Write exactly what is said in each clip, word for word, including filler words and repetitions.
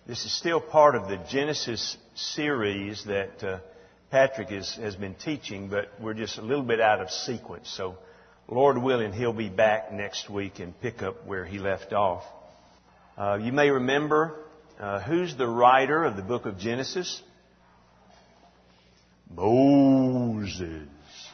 This is still part of the Genesis series that uh, Patrick is, has been teaching, but we're just a little bit out of sequence. So, Lord willing, he'll be back next week and pick up where he left off. Uh, you may remember uh, who's the writer of the book of Genesis? Moses.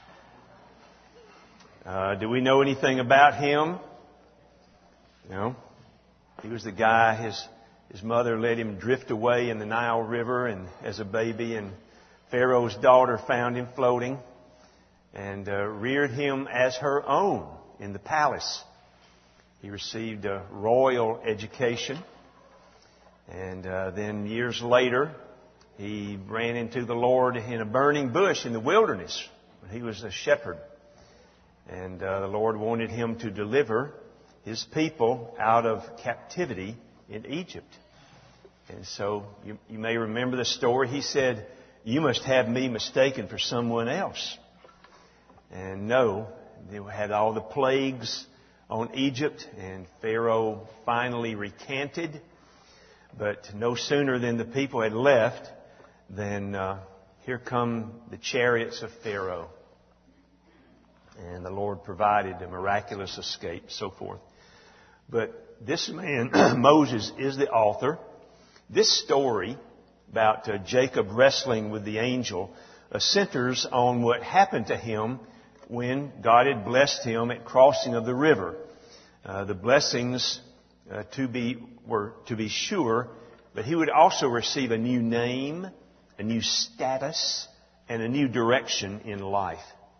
Uh, do we know anything about him? No. He was the guy, his his mother let him drift away in the Nile River and as a baby, and Pharaoh's daughter found him floating and uh, reared him as her own in the palace. He received a royal education, and uh, then years later he ran into the Lord in a burning bush in the wilderness when he was a shepherd. And uh, the Lord wanted him to deliver His people out of captivity in Egypt. And so you, you may remember the story. He said, "You must have me mistaken for someone else." And no, they had all the plagues on Egypt, and Pharaoh finally recanted. But no sooner than the people had left, than uh, here come the chariots of Pharaoh. And the Lord provided a miraculous escape, so forth. But this man, Moses, is the author. This story about uh, Jacob wrestling with the angel uh, centers on what happened to him when God had blessed him at crossing of the river. Uh, the blessings uh, to be were to be sure, but he would also receive a new name, a new status, and a new direction in life.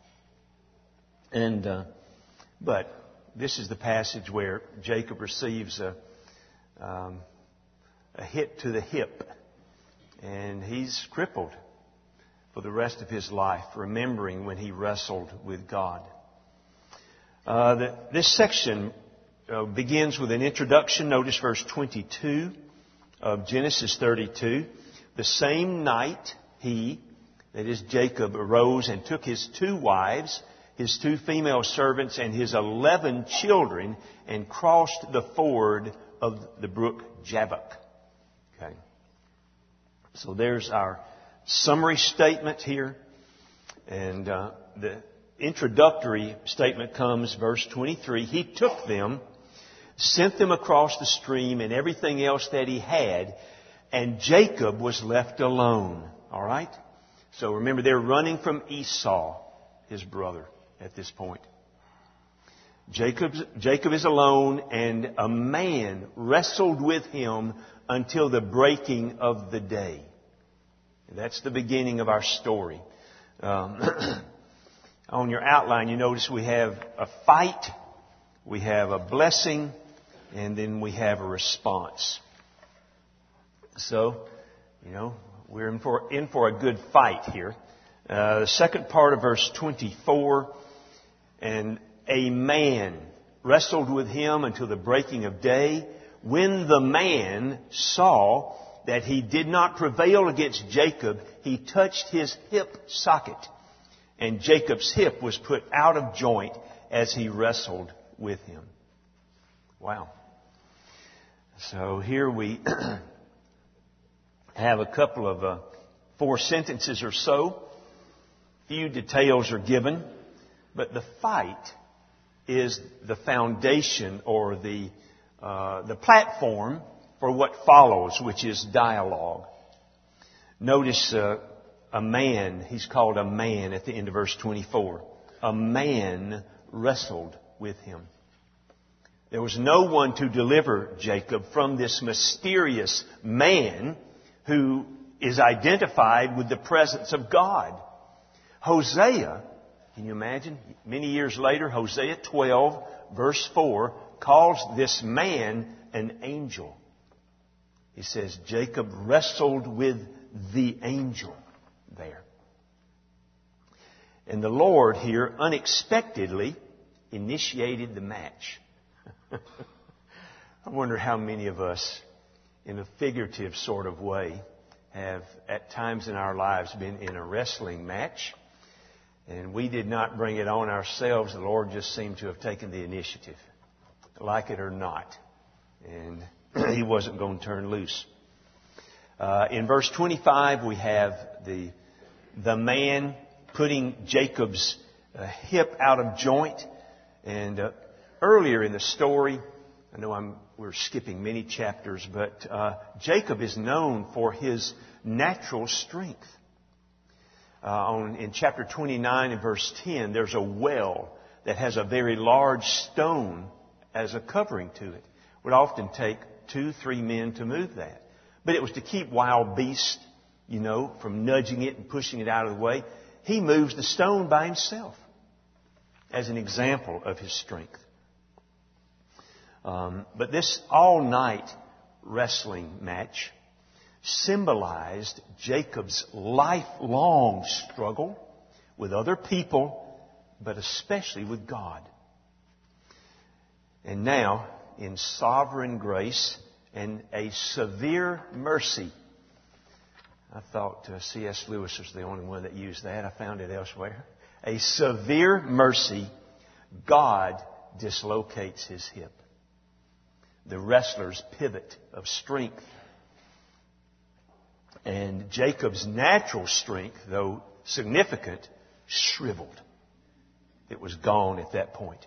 And uh, but this is the passage where Jacob receives a um, a hit to the hip, and he's crippled for the rest of his life, remembering when he wrestled with God. Uh, the, this section uh, begins with an introduction. Notice verse twenty-two of Genesis thirty-two. The same night he, that is Jacob, arose and took his two wives, his two female servants, and his eleven children, and crossed the ford of the brook Jabbok. Okay. So there's our summary statement here. And uh, the introductory statement comes, verse twenty-three. He took them, sent them across the stream and everything else that he had, and Jacob was left alone. All right? So remember, they're running from Esau, his brother, at this point. Jacob's, Jacob is alone, and a man wrestled with him until the breaking of the day. And that's the beginning of our story. Um, on your outline, you notice we have a fight, we have a blessing, and then we have a response. So, you know, we're in for, in for a good fight here. Uh, the second part of verse twenty-four, and a man wrestled with him until the breaking of day. When the man saw that he did not prevail against Jacob, he touched his hip socket, and Jacob's hip was put out of joint as he wrestled with him. Wow. So here we have a couple of uh, four sentences or so. Few details are given, but the fight is the foundation or the uh, the platform for what follows, which is dialogue. Notice uh, a man, he's called a man at the end of verse twenty-four. A man wrestled with him. There was no one to deliver Jacob from this mysterious man who is identified with the presence of God. Hosea, can you imagine? Many years later, Hosea twelve, verse four, calls this man an angel. He says, Jacob wrestled with the angel there. And the Lord here unexpectedly initiated the match. I wonder how many of us, in a figurative sort of way, have at times in our lives been in a wrestling match. And we did not bring it on ourselves. The Lord just seemed to have taken the initiative, like it or not. And He wasn't going to turn loose. Uh, in verse twenty-five, we have the, the man putting Jacob's uh, hip out of joint. And uh, earlier in the story, I know I'm, we're skipping many chapters, but uh, Jacob is known for his natural strength. Uh, on, in chapter twenty-nine and verse ten, there's a well that has a very large stone as a covering to it. It would often take two, three men to move that. But it was to keep wild beasts, you know, from nudging it and pushing it out of the way. He moves the stone by himself as an example of his strength. Um, but this all-night wrestling match symbolized Jacob's lifelong struggle with other people, but especially with God. And now, in sovereign grace and a severe mercy, I thought uh, C S Lewis was the only one that used that. I found it elsewhere. A severe mercy, God dislocates his hip. The wrestler's pivot of strength. And Jacob's natural strength, though significant, shriveled. It was gone at that point.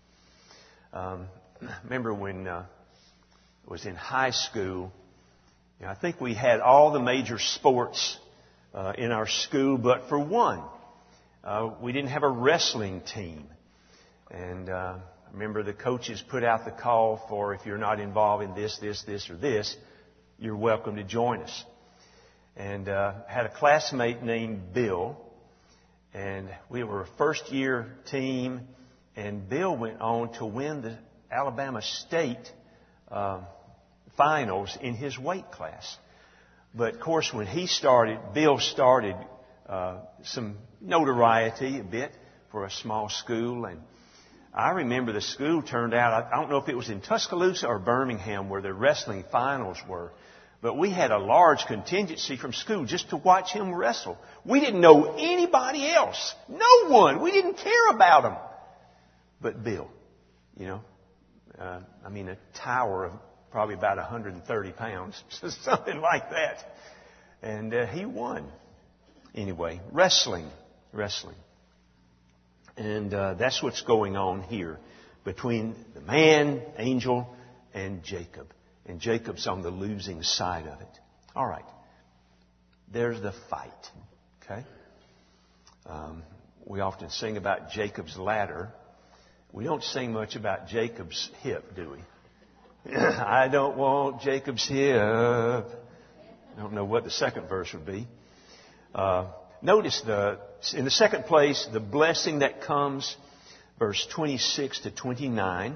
Um, remember when uh, I was in high school, you know, I think we had all the major sports uh, in our school, but for one, uh, we didn't have a wrestling team. And uh, I remember the coaches put out the call for, if you're not involved in this, this, this, or this, you're welcome to join us. And uh, had a classmate named Bill, and we were a first-year team, and Bill went on to win the Alabama State uh, finals in his weight class. But, of course, when he started, Bill started uh, some notoriety a bit for a small school. And I remember the school turned out, I don't know if it was in Tuscaloosa or Birmingham where the wrestling finals were, but we had a large contingency from school just to watch him wrestle. We didn't know anybody else. No one. We didn't care about him. But Bill, you know, uh, I mean, a tower of probably about one hundred thirty pounds, something like that. And uh, he won. Anyway, wrestling, wrestling. And uh, that's what's going on here between the man, angel, and Jacob. And Jacob's on the losing side of it. All right. There's the fight. Okay? Um, we often sing about Jacob's ladder. We don't sing much about Jacob's hip, do we? I don't want Jacob's hip. I don't know what the second verse would be. Uh, notice the in the second place, the blessing that comes, verse twenty-six to twenty-nine.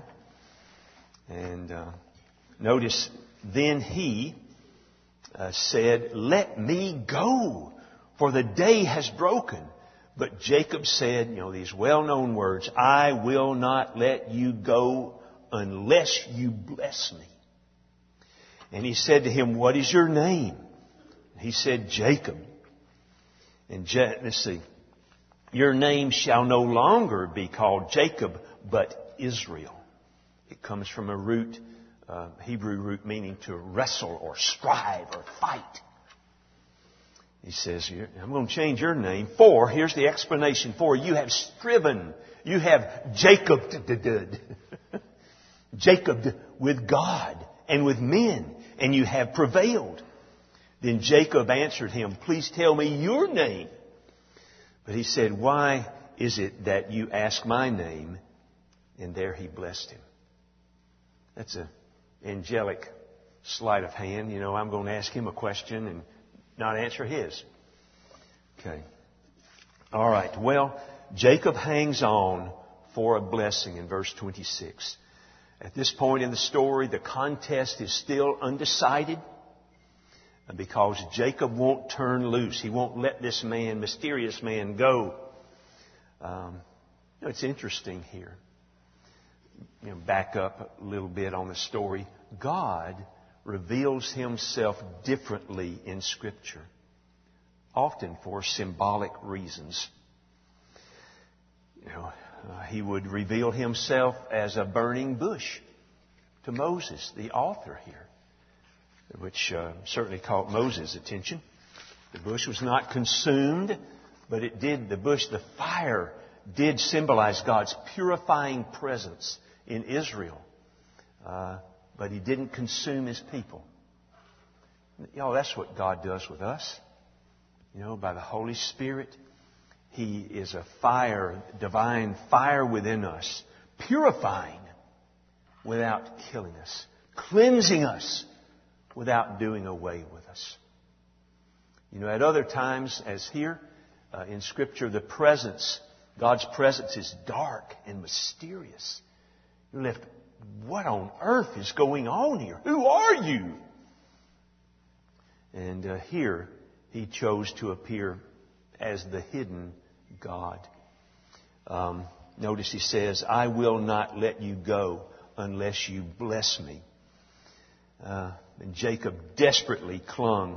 And uh, notice, then he uh, said, let me go, for the day has broken. But Jacob said, you know, these well-known words, I will not let you go unless you bless me. And he said to him, what is your name? He said, Jacob. And Je- let's see. Your name shall no longer be called Jacob, but Israel. It comes from a root, uh, Hebrew root meaning to wrestle or strive or fight. He says, I'm going to change your name. For, here's the explanation for, you have striven. You have Jacobed, Jacobed with God and with men, and you have prevailed. Then Jacob answered him, please tell me your name. But he said, why is it that you ask my name? And there he blessed him. That's an angelic sleight of hand. You know, I'm going to ask him a question and not answer his. Okay. All right. Well, Jacob hangs on for a blessing in verse twenty-six. At this point in the story, the contest is still undecided because Jacob won't turn loose. He won't let this man, mysterious man, go. Um, you know, it's interesting here. You know, back up a little bit on the story. God reveals himself differently in Scripture, often for symbolic reasons. You know, uh, he would reveal himself as a burning bush to Moses, the author here. which uh, certainly caught Moses' attention. The bush was not consumed, but it did, the bush, the fire did symbolize God's purifying presence in Israel. Uh, but He didn't consume His people. Y'all, that's what God does with us. You know, by the Holy Spirit, He is a fire, divine fire within us, purifying without killing us, cleansing us without doing away with us. You know, at other times, as here uh, in Scripture, the presence, God's presence is dark and mysterious. You're left, what on earth is going on here? Who are you? And uh, here, He chose to appear as the hidden God. Um, notice He says, I will not let you go unless you bless me. Uh, and Jacob desperately clung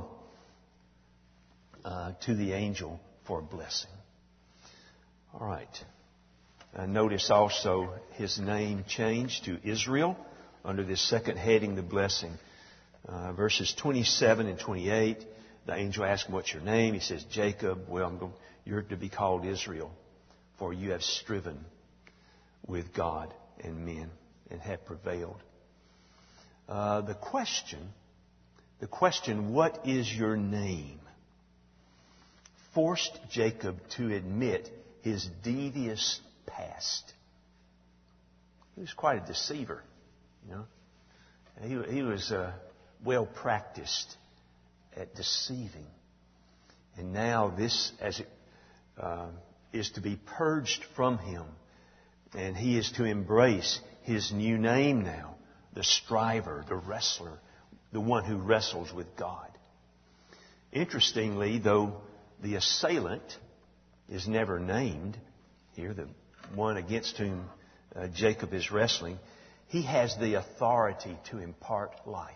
uh, to the angel for a blessing. All right. Uh, notice also his name changed to Israel under this second heading, the blessing. Uh, verses twenty-seven and twenty-eight, the angel asked him, what's your name? He says, Jacob. Well, I'm going, you're to be called Israel, for you have striven with God and men and have prevailed. Uh, the question, the question, what is your name, forced Jacob to admit his devious past. He was quite a deceiver, you know. He, he was uh, well practiced at deceiving. And now this as it, uh, is to be purged from him. And he is to embrace his new name now, the striver, the wrestler, the one who wrestles with God. Interestingly, though the assailant is never named here, the one against whom uh, Jacob is wrestling, he has the authority to impart life.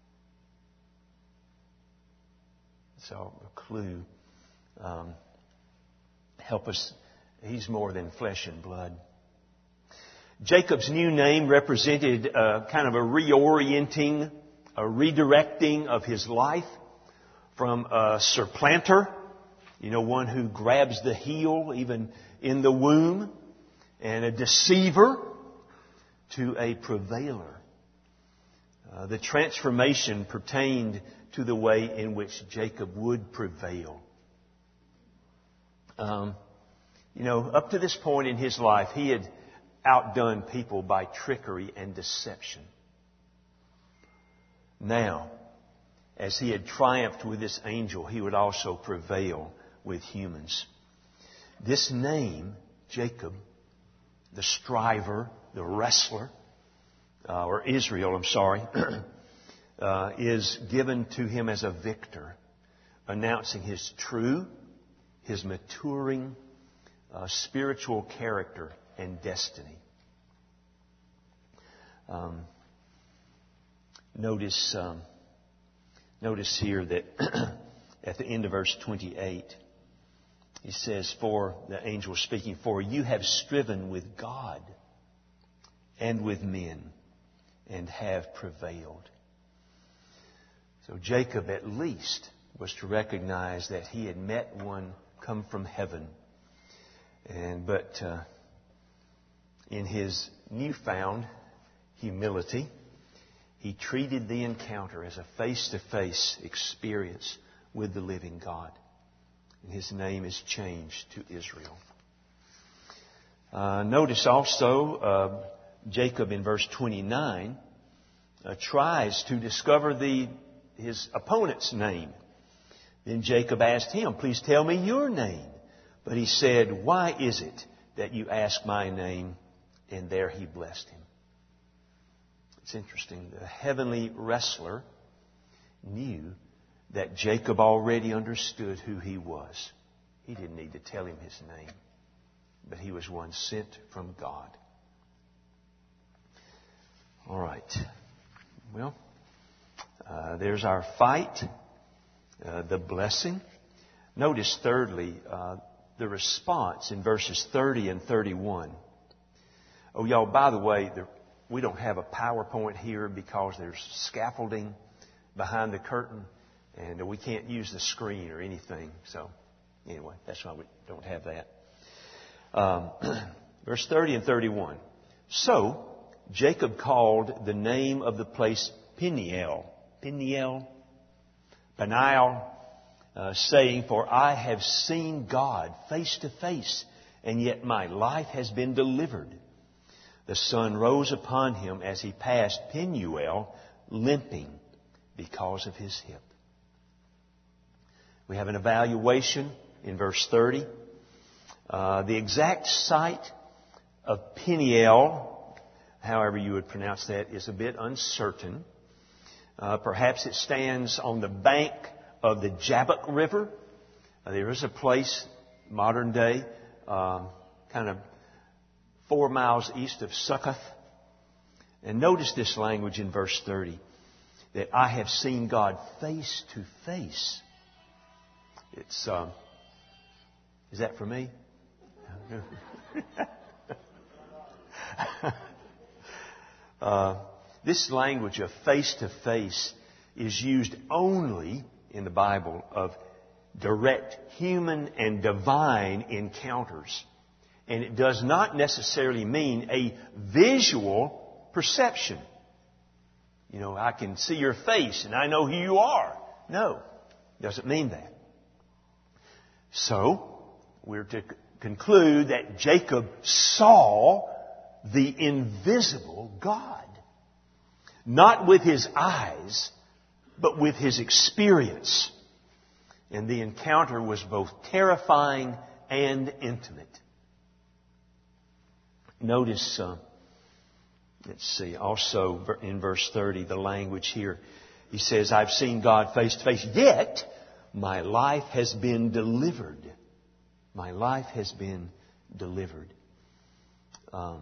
So a clue. Um, help us. He's more than flesh and blood. Jacob's new name represented uh, kind of a reorienting, a redirecting of his life from a supplanter, you know, one who grabs the heel even in the womb, and a deceiver, to a prevailer. Uh, the transformation pertained to the way in which Jacob would prevail. Um, you know, up to this point in his life, he had outdone people by trickery and deception. Now, as he had triumphed with this angel, he would also prevail with humans. This name, Jacob, the striver, the wrestler, uh, or Israel, I'm sorry, uh, is given to him as a victor, announcing his true, his maturing uh, spiritual character and destiny. Um, notice, um, notice here that at the end of verse twenty-eight, he says, "For the angel speaking, for you have striven with God and with men, and have prevailed." So Jacob, at least, was to recognize that he had met one come from heaven, and but uh, in his newfound humility, he treated the encounter as a face-to-face experience with the living God. And his name is changed to Israel. Uh, notice also, uh, Jacob in verse twenty-nine uh, tries to discover the his opponent's name. Then Jacob asked him, "Please tell me your name." But he said, "Why is it that you ask my name?" And there he blessed him. It's interesting. The heavenly wrestler knew that Jacob already understood who he was. He didn't need to tell him his name, but he was one sent from God. All right. Well, uh, there's our fight, uh, the blessing. Notice, thirdly, uh, the response in verses thirty and thirty-one. Oh, y'all, by the way, there, we don't have a PowerPoint here because there's scaffolding behind the curtain, and we can't use the screen or anything. So anyway, that's why we don't have that. Um, verse thirty and thirty-one. So Jacob called the name of the place Peniel. Peniel. Peniel. Uh, saying, for I have seen God face to face, and yet my life has been delivered. The sun rose upon him as he passed Penuel, limping because of his hip. We have an evaluation in verse thirty. Uh, the exact site of Peniel, however you would pronounce that, is a bit uncertain. Uh, perhaps it stands on the bank of the Jabbok River. Uh, there is a place, modern day, um, kind of four miles east of Succoth. And notice this language in verse thirty, that I have seen God face to face. It's, um, is that for me? uh, this language of face to face is used only in the Bible of direct human and divine encounters. And it does not necessarily mean a visual perception. You know, I can see your face and I know who you are. No, it doesn't mean that. So, we're to conclude that Jacob saw the invisible God. Not with his eyes, but with his experience. And the encounter was both terrifying and intimate. Notice, uh, let's see, also in verse thirty, the language here. He says, I've seen God face to face, yet my life has been delivered. My life has been delivered. Um,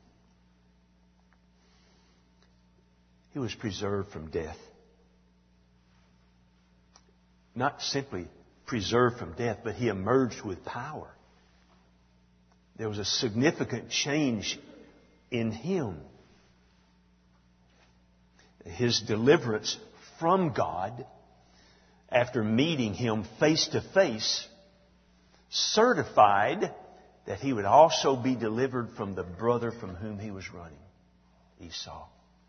he was preserved from death. Not simply preserved from death, but he emerged with power. There was a significant change in him. His deliverance from God, after meeting him face to face, certified that he would also be delivered from the brother from whom he was running, Esau,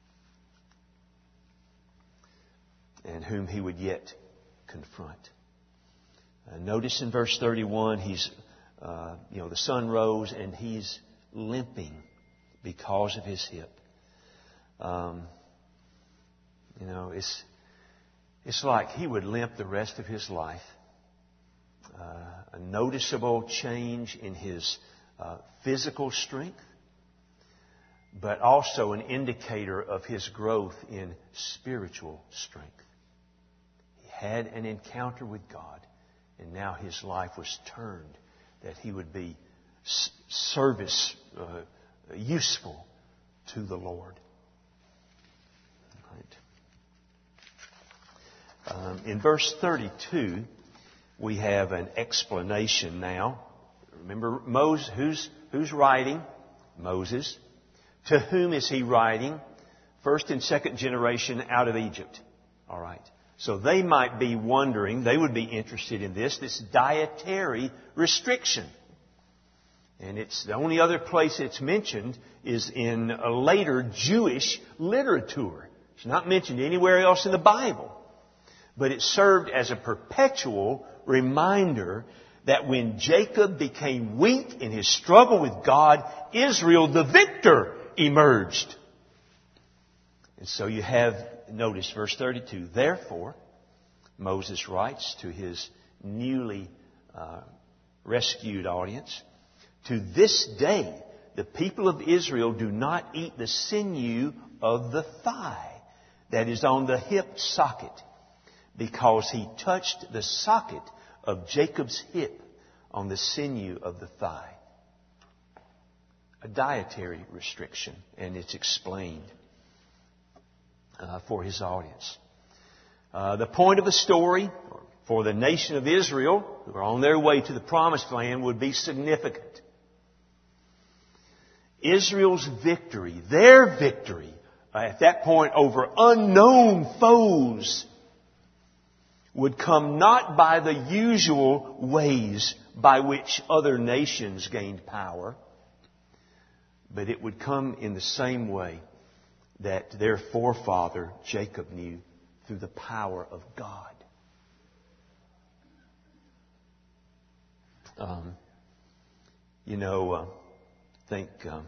and whom he would yet confront. Uh, notice in verse thirty-one, he's, uh, you know, the sun rose and he's limping because of his hip. Um, you know, it's it's like he would limp the rest of his life. Uh, a noticeable change in his uh, physical strength, but also an indicator of his growth in spiritual strength. Had an encounter with God, and now his life was turned that he would be service uh, useful to the Lord. Right. Um, in verse thirty-two, we have an explanation now. Remember, Moses, who's who's writing? Moses. To whom is he writing? First and second generation out of Egypt. All right. So they might be wondering, they would be interested in this, this dietary restriction. And it's the only other place it's mentioned is in a later Jewish literature. It's not mentioned anywhere else in the Bible. But it served as a perpetual reminder that when Jacob became weak in his struggle with God, Israel, the victor, emerged. And so you have, notice verse thirty-two, therefore, Moses writes to his newly uh, rescued audience, to this day, the people of Israel do not eat the sinew of the thigh that is on the hip socket, because he touched the socket of Jacob's hip on the sinew of the thigh. A dietary restriction, and it's explained uh, for his audience. Uh, the point of the story for the nation of Israel, who are on their way to the Promised Land, would be significant. Israel's victory, their victory, uh, at that point over unknown foes would come not by the usual ways by which other nations gained power, but it would come in the same way that their forefather Jacob knew, through the power of God. Um, you know, uh, I think um,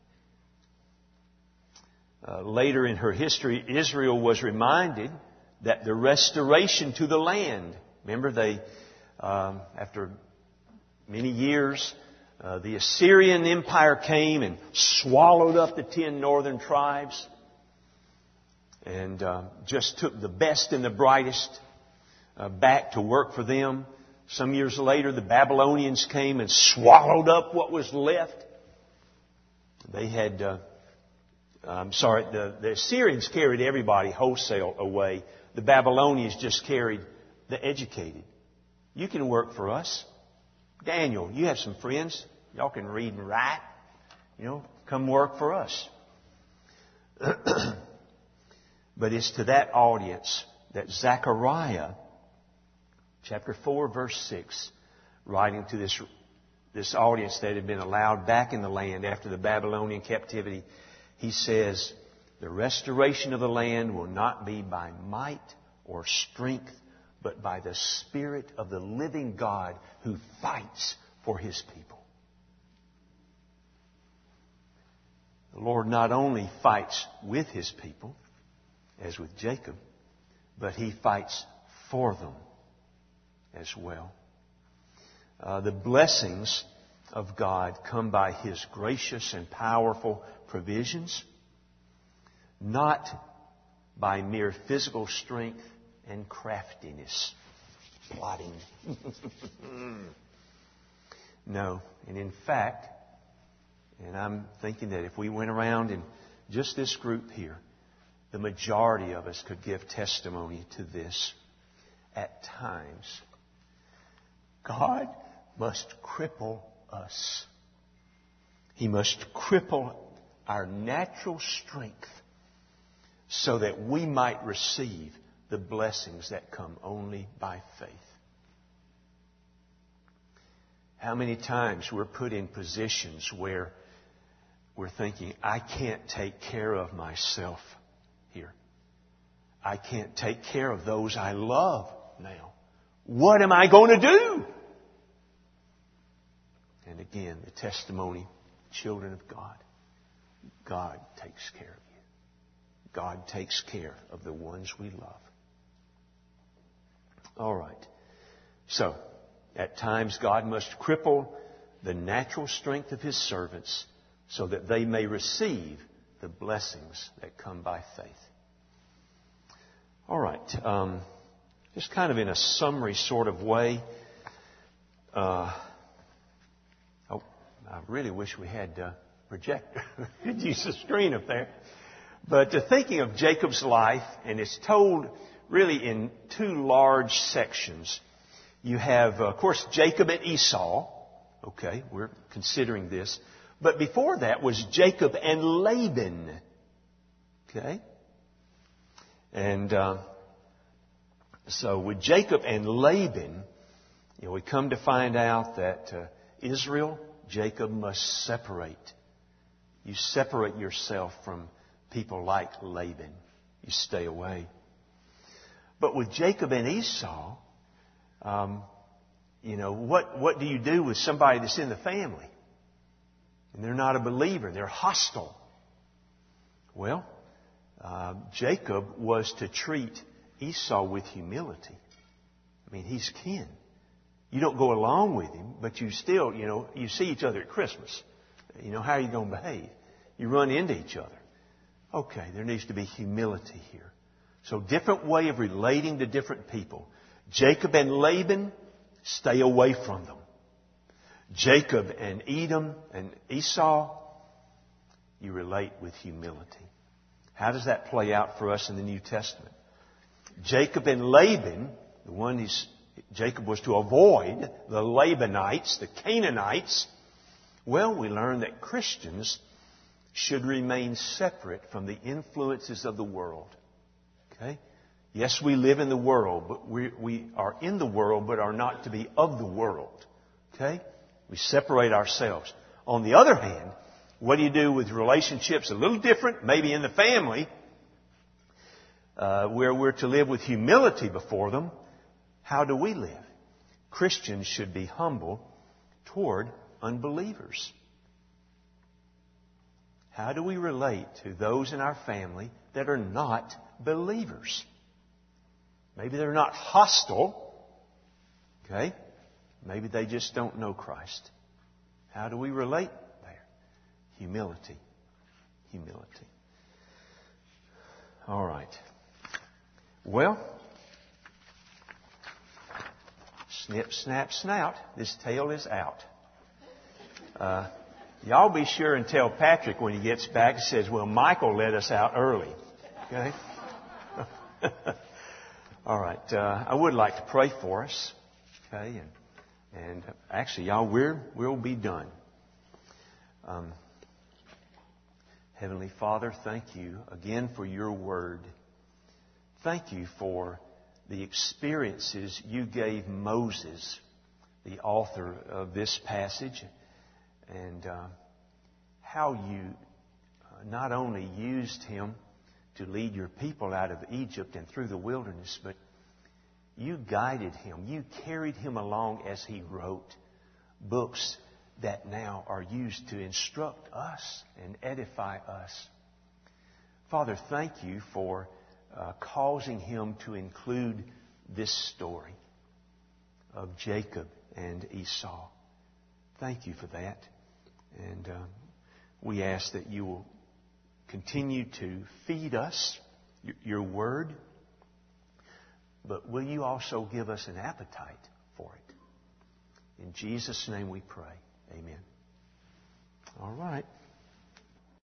uh, later in her history, Israel was reminded that the restoration to the land. Remember, they um, after many years, uh, the Assyrian Empire came and swallowed up the ten northern tribes, and uh, just took the best and the brightest uh, back to work for them. Some years later, the Babylonians came and swallowed up what was left. They had, uh, I'm sorry, the, the Assyrians carried everybody wholesale away. The Babylonians just carried the educated. You can work for us. Daniel, you have some friends. Y'all can read and write. You know, come work for us. But it's to that audience that Zechariah, chapter four, verse six, writing to this, this audience that had been allowed back in the land after the Babylonian captivity, he says, the restoration of the land will not be by might or strength, but by the Spirit of the living God who fights for His people. The Lord not only fights with His people, as with Jacob, but He fights for them as well. Uh, the blessings of God come by His gracious and powerful provisions, not by mere physical strength and craftiness, plotting. No, and in fact, and I'm thinking that if we went around in just this group here, the majority of us could give testimony to this. At times, God must cripple us. He must cripple our natural strength so that we might receive the blessings that come only by faith. How many times we're put in positions where we're thinking, I can't take care of myself here. I can't take care of those I love now. What am I going to do? And again, the testimony, children of God, God takes care of you. God takes care of the ones we love. All right. So, at times God must cripple the natural strength of His servants so that they may receive the blessings that come by faith. All right. Um, just kind of in a summary sort of way. Uh, oh, I really wish we had a projector. Could use the screen up there. But uh, thinking of Jacob's life, and it's told really in two large sections. You have, uh, of course, Jacob and Esau. Okay, we're considering this. But before that was Jacob and Laban. Okay? And uh, so with Jacob and Laban, you know, we come to find out that uh, Israel, Jacob must separate. You separate yourself from people like Laban. You stay away. But with Jacob and Esau, um, you know, what, what do you do with somebody that's in the family? And they're not a believer. They're hostile. Well, uh, Jacob was to treat Esau with humility. I mean, he's kin. You don't go along with him, but you still, you know, you see each other at Christmas. You know, how are you going to behave? You run into each other. Okay, there needs to be humility here. So different way of relating to different people. Jacob and Laban, stay away from them. Jacob and Edom and Esau, you relate with humility. How does that play out for us in the New Testament? Jacob and Laban, the one he's, Jacob was to avoid, the Labanites, the Canaanites. Well, we learn that Christians should remain separate from the influences of the world. Okay? Yes, we live in the world, but we, we are in the world, but are not to be of the world. Okay? We separate ourselves. On the other hand, what do you do with relationships a little different, maybe in the family, uh, where we're to live with humility before them? How do we live? Christians should be humble toward unbelievers. How do we relate to those in our family that are not believers? Maybe they're not hostile. Okay? Maybe they just don't know Christ. How do we relate there? Humility. Humility. All right. Well, snip, snap, snout. This tail is out. Uh, y'all be sure and tell Patrick when he gets back. He says, well, Michael let us out early. Okay? All right. Uh, I would like to pray for us. Okay? And, and actually, y'all, we're, we'll be done. Um, Heavenly Father, thank you again for your word. Thank you for the experiences you gave Moses, the author of this passage, and uh, how you uh, not only used him to lead your people out of Egypt and through the wilderness, but you guided him. You carried him along as he wrote books that now are used to instruct us and edify us. Father, thank you for uh, causing him to include this story of Jacob and Esau. Thank you for that. And uh, we ask that you will continue to feed us your word, but will you also give us an appetite for it? In Jesus' name we pray. Amen. All right.